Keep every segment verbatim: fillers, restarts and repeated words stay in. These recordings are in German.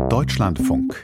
Deutschlandfunk.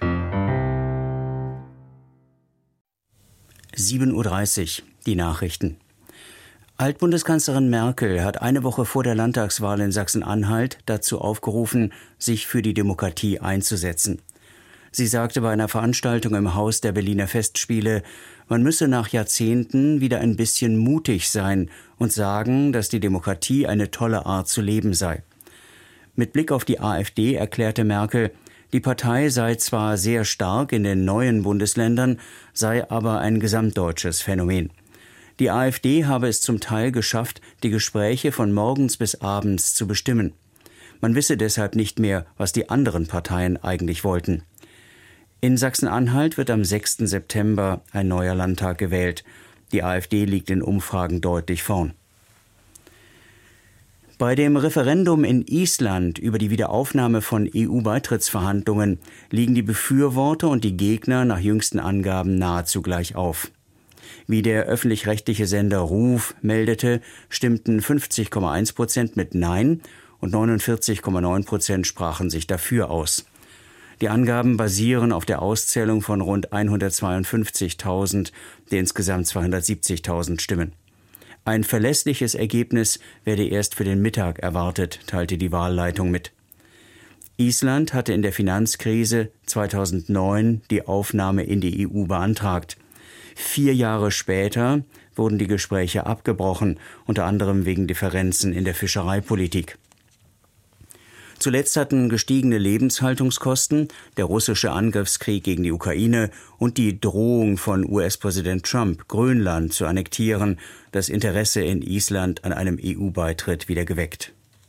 sieben Uhr dreißig, die Nachrichten. Altbundeskanzlerin Merkel hat eine Woche vor der Landtagswahl in Sachsen-Anhalt dazu aufgerufen, sich für die Demokratie einzusetzen. Sie sagte bei einer Veranstaltung im Haus der Berliner Festspiele, man müsse nach Jahrzehnten wieder ein bisschen mutig sein und sagen, dass die Demokratie eine tolle Art zu leben sei. Mit Blick auf die AfD erklärte Merkel, die Partei sei zwar sehr stark in den neuen Bundesländern, sei aber ein gesamtdeutsches Phänomen. Die AfD habe es zum Teil geschafft, die Gespräche von morgens bis abends zu bestimmen. Man wisse deshalb nicht mehr, was die anderen Parteien eigentlich wollten. In Sachsen-Anhalt wird am sechsten September ein neuer Landtag gewählt. Die AfD liegt in Umfragen deutlich vorn. Bei dem Referendum in Island über die Wiederaufnahme von E U-Beitrittsverhandlungen liegen die Befürworter und die Gegner nach jüngsten Angaben nahezu gleich auf. Wie der öffentlich-rechtliche Sender RÚV meldete, stimmten fünfzig Komma eins Prozent mit Nein und neunundvierzig Komma neun Prozent sprachen sich dafür aus. Die Angaben basieren auf der Auszählung von rund hundertzweiundfünfzigtausend der insgesamt zweihundertsiebzigtausend Stimmen. Ein verlässliches Ergebnis werde erst für den Mittag erwartet, teilte die Wahlleitung mit. Island hatte in der Finanzkrise zweitausendneun die Aufnahme in die E U beantragt. Vier Jahre später wurden die Gespräche abgebrochen, unter anderem wegen Differenzen in der Fischereipolitik. Zuletzt hatten gestiegene Lebenshaltungskosten, der russische Angriffskrieg gegen die Ukraine und die Drohung von U S-Präsident Trump, Grönland zu annektieren, das Interesse in Island an einem E U-Beitritt wieder geweckt.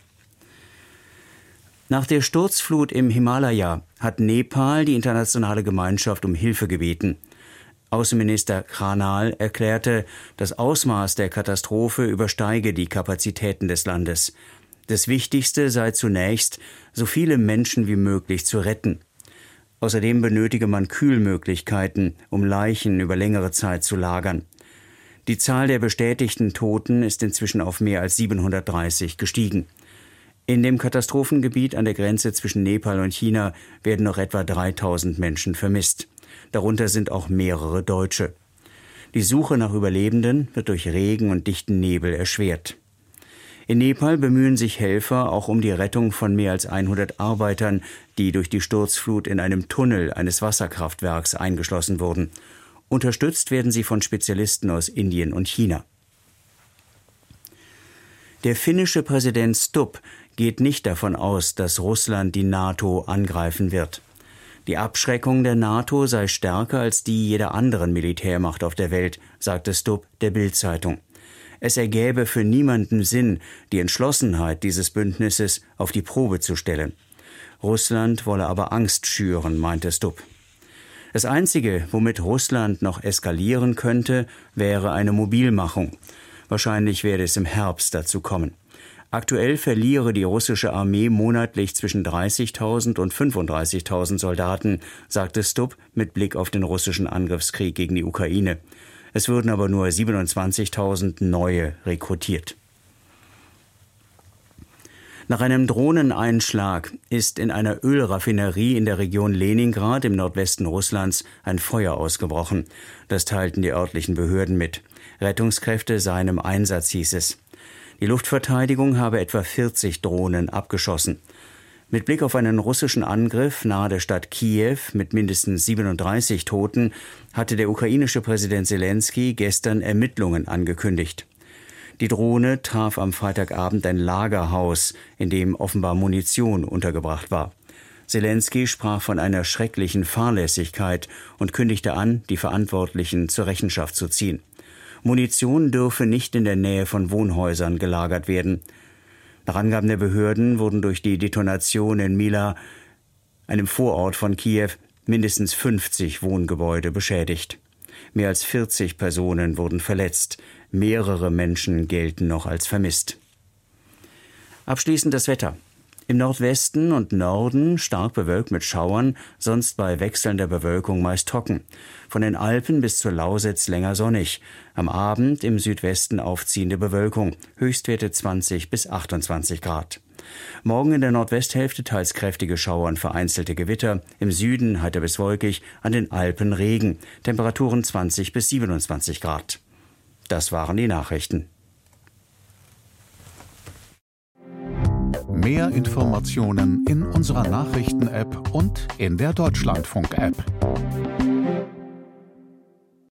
Nach der Sturzflut im Himalaya hat Nepal die internationale Gemeinschaft um Hilfe gebeten. Außenminister Khanal erklärte, das Ausmaß der Katastrophe übersteige die Kapazitäten des Landes. Das Wichtigste sei zunächst, so viele Menschen wie möglich zu retten. Außerdem benötige man Kühlmöglichkeiten, um Leichen über längere Zeit zu lagern. Die Zahl der bestätigten Toten ist inzwischen auf mehr als siebenhundertdreißig gestiegen. In dem Katastrophengebiet an der Grenze zwischen Nepal und China werden noch etwa dreitausend Menschen vermisst. Darunter sind auch mehrere Deutsche. Die Suche nach Überlebenden wird durch Regen und dichten Nebel erschwert. In Nepal bemühen sich Helfer auch um die Rettung von mehr als hundert Arbeitern, die durch die Sturzflut in einem Tunnel eines Wasserkraftwerks eingeschlossen wurden. Unterstützt werden sie von Spezialisten aus Indien und China. Der finnische Präsident Stubb geht nicht davon aus, dass Russland die NATO angreifen wird. Die Abschreckung der NATO sei stärker als die jeder anderen Militärmacht auf der Welt, sagte Stubb der Bild-Zeitung. Es ergäbe für niemanden Sinn, die Entschlossenheit dieses Bündnisses auf die Probe zu stellen. Russland wolle aber Angst schüren, meinte Stubb. Das Einzige, womit Russland noch eskalieren könnte, wäre eine Mobilmachung. Wahrscheinlich werde es im Herbst dazu kommen. Aktuell verliere die russische Armee monatlich zwischen dreißigtausend und fünfunddreißigtausend Soldaten, sagte Stubb mit Blick auf den russischen Angriffskrieg gegen die Ukraine. Es würden aber nur siebenundzwanzigtausend neue rekrutiert. Nach einem Drohneneinschlag ist in einer Ölraffinerie in der Region Leningrad im Nordwesten Russlands ein Feuer ausgebrochen. Das teilten die örtlichen Behörden mit. Rettungskräfte seien im Einsatz, hieß es. Die Luftverteidigung habe etwa vierzig Drohnen abgeschossen. Mit Blick auf einen russischen Angriff nahe der Stadt Kiew mit mindestens siebenunddreißig Toten hatte der ukrainische Präsident Selenskyj gestern Ermittlungen angekündigt. Die Drohne traf am Freitagabend ein Lagerhaus, in dem offenbar Munition untergebracht war. Selenskyj sprach von einer schrecklichen Fahrlässigkeit und kündigte an, die Verantwortlichen zur Rechenschaft zu ziehen. Munition dürfe nicht in der Nähe von Wohnhäusern gelagert werden. Nach Angaben der Behörden wurden durch die Detonation in Mila, einem Vorort von Kiew, mindestens fünfzig Wohngebäude beschädigt. Mehr als vierzig Personen wurden verletzt. Mehrere Menschen gelten noch als vermisst. Abschließend das Wetter. Im Nordwesten und Norden stark bewölkt mit Schauern, sonst bei wechselnder Bewölkung meist trocken. Von den Alpen bis zur Lausitz länger sonnig. Am Abend im Südwesten aufziehende Bewölkung, Höchstwerte zwanzig bis achtundzwanzig Grad. Morgen in der Nordwesthälfte teils kräftige Schauer und vereinzelte Gewitter. Im Süden heiter bis wolkig, an den Alpen Regen. Temperaturen zwanzig bis siebenundzwanzig Grad. Das waren die Nachrichten. Mehr Informationen in unserer Nachrichten-App und in der Deutschlandfunk-App.